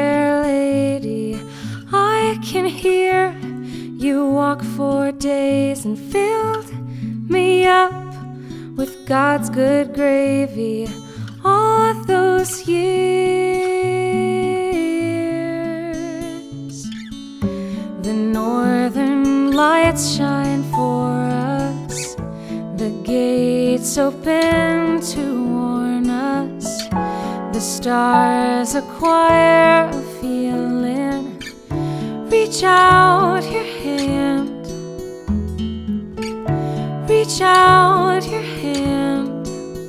fair lady, I can hear you walk for days and filled me up with God's good gravy all those years. The northern lights shine for us, the gates open to warn us, the stars a choir of feeling. Reach out your hand, reach out your hand,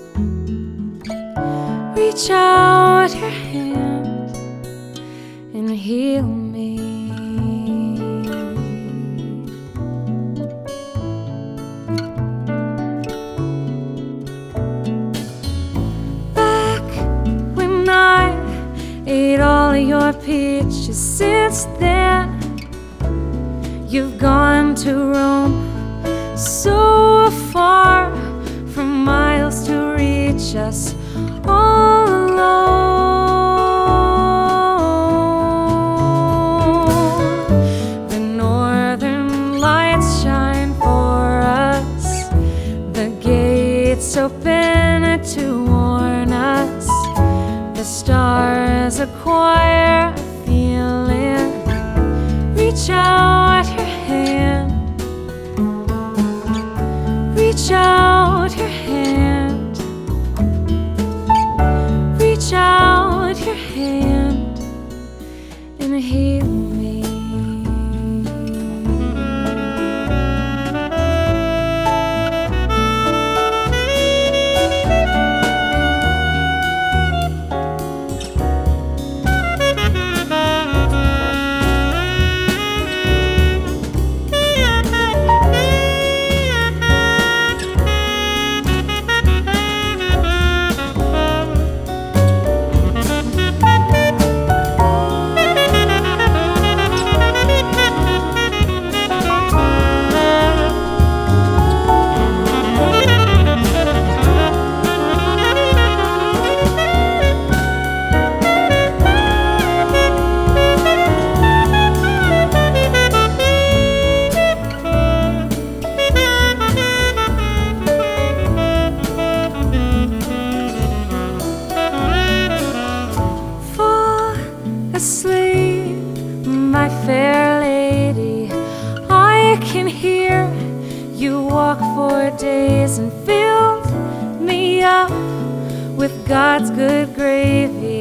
reach out your hand and heal me. Back when I ate all of your peaches, since then you've gone to Rome, so far from miles to reach us all alone. The northern lights shine for us, the gates open to warn us, the stars a choir of feeling. Reach out your hand, reach out your hand, reach out your hand and heal me. Asleep, my fair lady, I can hear you walk for days and filled me up with God's good gravy